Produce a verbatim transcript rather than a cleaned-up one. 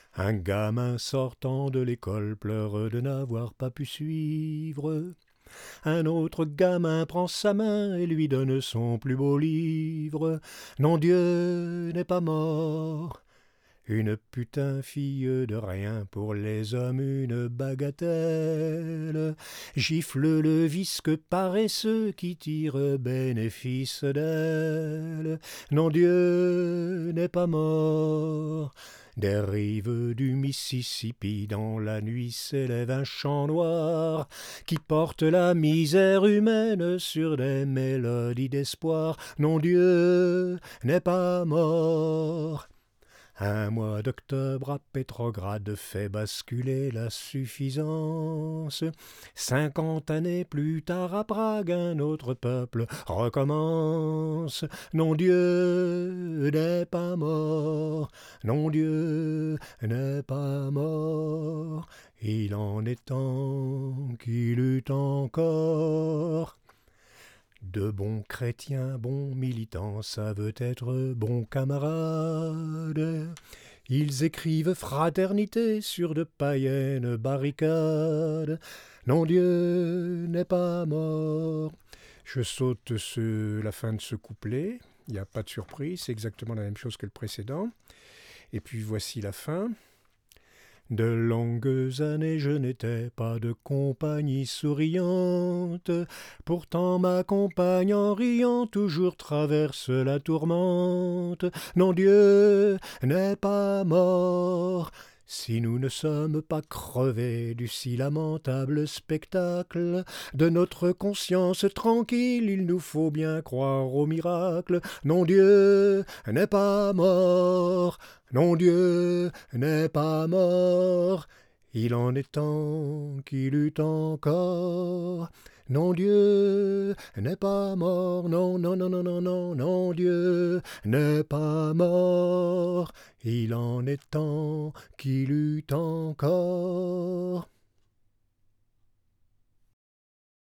Un gamin sortant de l'école pleure de n'avoir pas pu suivre. Un autre gamin prend sa main et lui donne son plus beau livre. Non, Dieu n'est pas mort. Une putain fille de rien, pour les hommes une bagatelle. Gifle le visque paresseux qui tire bénéfice d'elle. Non, Dieu n'est pas mort. Des rives du Mississippi, dans la nuit s'élève un chant noir qui porte la misère humaine sur des mélodies d'espoir. Non, Dieu n'est pas mort. Un mois d'octobre à Pétrograd fait basculer la suffisance. Cinquante années plus tard à Prague, un autre peuple recommence. Non, Dieu n'est pas mort. Non, Dieu n'est pas mort. Il en est temps qu'il lutte encore. De bons chrétiens, bons militants, savent être bons camarades. Ils écrivent fraternité sur de païennes barricades. Non, Dieu n'est pas mort. Je saute ce, la fin de ce couplet. Il n'y a pas de surprise, c'est exactement la même chose que le précédent. Et puis voici la fin. De longues années je n'étais pas de compagnie souriante, pourtant ma compagne en riant toujours traverse la tourmente. Non, Dieu n'est pas mort. Si nous ne sommes pas crevés du si lamentable spectacle de notre conscience tranquille, il nous faut bien croire au miracle. Non, Dieu n'est pas mort. Non, Dieu n'est pas mort. Il en est temps qu'il lutte encore. Non, Dieu n'est pas mort. Non, non, non, non, non, non, non, Dieu n'est pas mort. Il en est temps qu'il lutte encore.